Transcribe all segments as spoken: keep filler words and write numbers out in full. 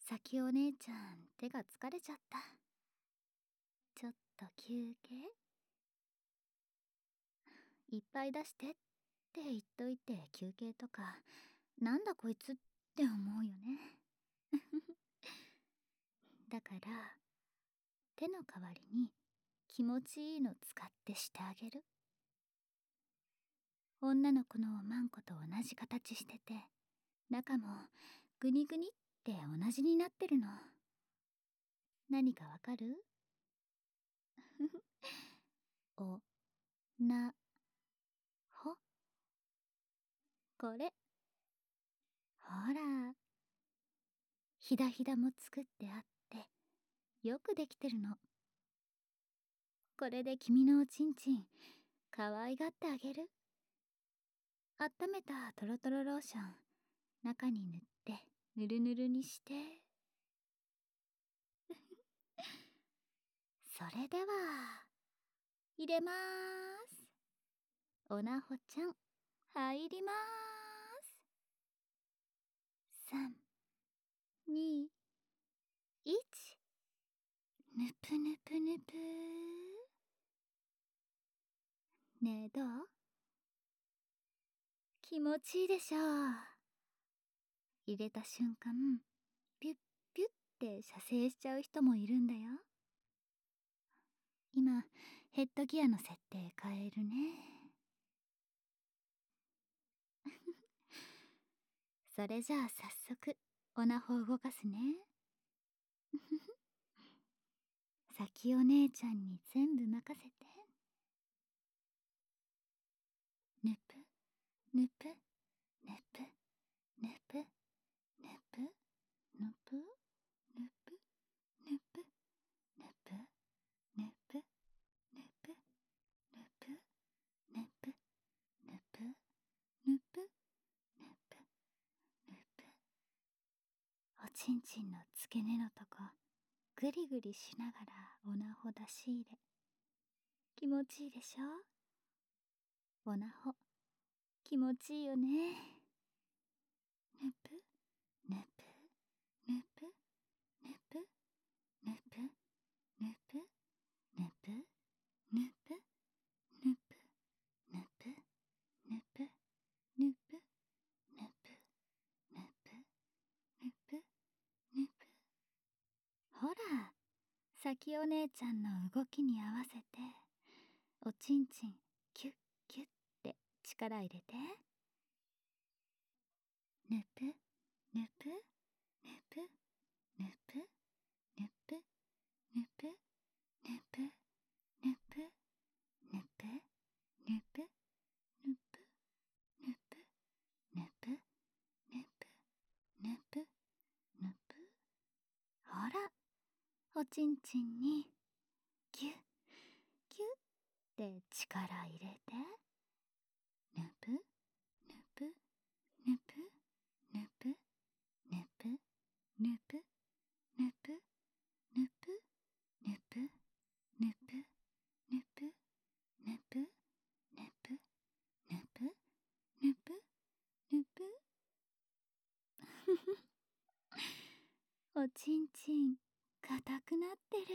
さきお姉ちゃん、手が疲れちゃった。ちょっと休憩？いっぱい出してって言っといて休憩とか、なんだこいつって思うよね。だから、手の代わりに気持ちいいの使ってしてあげる。女の子のマンコと同じ形してて、中もグニグニって同じになってるの。何かわかる？お、な、ほ。これ。ほら。ひだひだも作ってあって、よくできてるの。これで君のおちんちん、かわいがってあげる。温めたトロトロローション、中に塗って、ぬるぬるにして。それでは、入れまーす。おなほちゃん、入りまーす。さん、に、いち。ぬぷぬぷぬぷー。ねえ、どう？気持ちいいでしょう。入れた瞬間、ピュッピュッって射精しちゃう人もいるんだよ。今、ヘッドギアの設定変えるね。それじゃあ早速、おなほを動かすね。さきお姉ちゃんに全部任せて。ぬぷ、ぬぷ、ぬぷ、ぬぷ、ぬぷ、ぬぷ、ぬぷ、ぬぷ、ぬぷ、ぬぷ、ぬぷ、ぬぷ、ぬぷ、ぬぷ、ぬぷ、ぬぷ、ぬぷ。おちんちんの付け根のとこ、ぐりぐりしながらおなほ出し入れ。気持ちいいでしょ？おなほ、気持ちいいよね。ぬぷ、ぬぷ、ぬぷ、ぬぷ、ぬぷ、ぬぷ、ぬぷ、ぬぷ、ぬぷ、ぬぷ、ぬぷ、ぬぷ、ぬぷ、ぬぷ、ぬぷ、ぬぷ。ほら、さきお姉ちゃんの動きに合わせて、おちんちんキュッキュッって力入れて。ぬぷ、ぬぷ、ぬぷ、ぬぷ、ぬぷ、ぬぷ、ぬぷ、ぬぷ、ぬぷ、ぬぷ、ぬぷ、ぬぷ、ぬぷ、ぬぷ、ぬぷ、ぬぷ。ほら、おちんちんにギュッギュッって力入れて。ぬぷ、ぬぷ、ぬぷ、ぬぷ、ぬぷ、ぬぷ、ぬぷ、ぬぷ、ぬぷ、ぬぷ、ぬぷ、ぬぷ、ぬぷ、ぬぷ、ぬぷ、ぬぷ。ふふ。おちんちん、硬くなってる。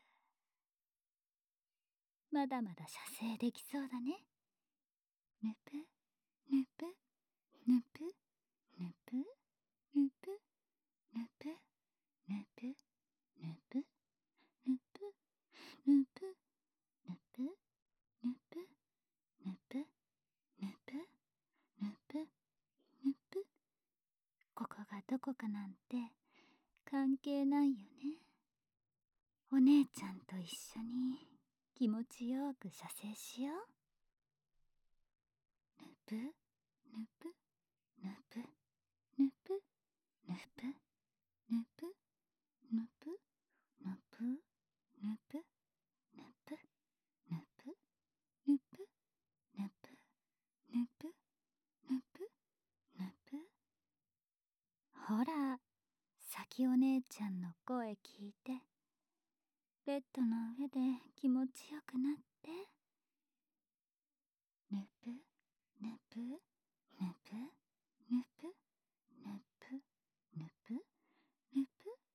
まだまだ射精できそうだね。ぬぷ、ぬぷ、ぬぷ、ぬぷ、ぬぷ、ぬぷ、ぬぷ、ぬぷ、ぬぷ、ぬぷ、ぬぷ、ぬぷ、ぬぷ、ぬぷ、ぬぷ、ぬぷ。ここがどこかなんて関係ないよね。お姉ちゃんと一緒に気持ちよく射精しよう。ぬぷ、ぬぷ、ぬぷ、ぬぷ、ぬぷ、ぬぷ、ぬぷ、ぬぷ、ぬぷ、ぬぷ、ぬぷ、ぬぷ、ぬぷ、ぬぷ、ぬぷ、ぬぷ。ほら、さきお姉ちゃんの声聞いて、ベッドの上で気持ちよくなって。ぬぷ、ぬぷ、ぬぷ、ぬぷ、ぬぷ、ぬぷ、ぬぷ、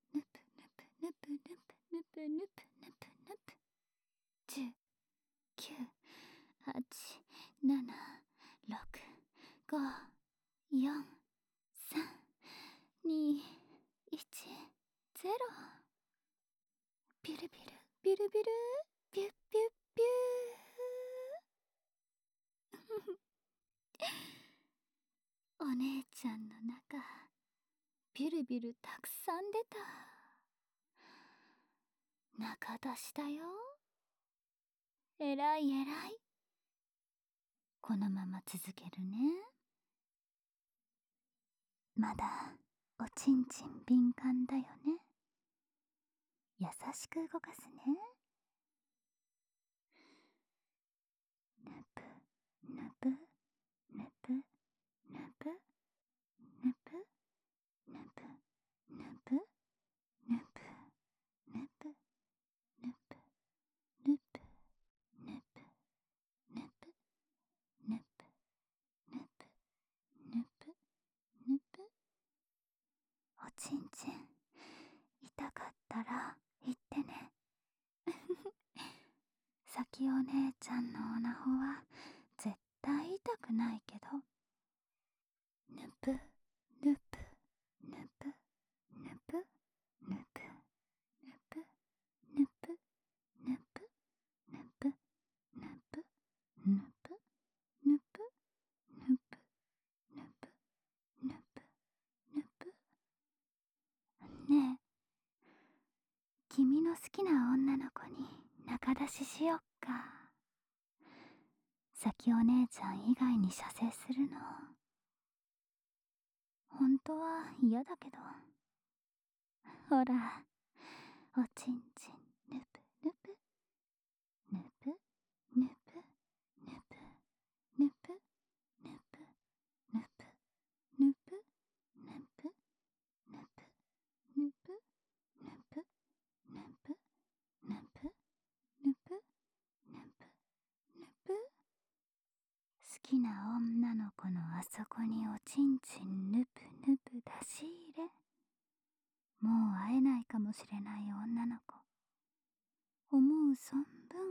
ぬぷぬぷぬぷぬぷぬぷぬぷぬぷぬぷ。じゅう、きゅう、はち、なな、ろく、ご、よん、さん、に、いち、ゼロ。ビュルビュルビュルビュルビュッビュッビュー。お姉ちゃんの中、ビュルビュルたくさん出た。中出しだよ。えらいえらい。このまま続けるね。まだおちんちん敏感だよね。優しく動かすね。ぬぷぬぷぬぷぬぷぬぷぬぷぬぷぬぷぬぷぬぷぬぷぬぷぬぷぬぷぬぷぬぷぬぷ。おちんちん痛かったら言ってね。さきお姉ちゃんのおなほは絶対痛くないけど、ぬぷぬぷぬぷぬぷぬぷぬぷぬぷぬぷぬぷぬぷぬぷぬぷぬぷぬぷぬぷぬぷぬぷ。ねえ、君の好きな女の子に仲出ししよっか。さきお姉ちゃん以外に射精するの本当は嫌だけど。ほら、おちんちんぬぷぬぷぬぷぬぷぬぷぬぷぬぷぬぷぬぷぬぷぬぷぬぷぬぷぬぷぬぷぬぷぬぷぬぷ。好きな女の子のあそこにおちんちんぬぷぬぷ出し入れ。もう会えないかもしれない女の子、思う存分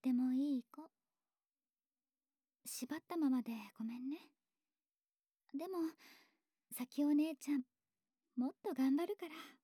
ってもいい子。縛ったままでごめんね。でも、咲お姉ちゃん、もっと頑張るから。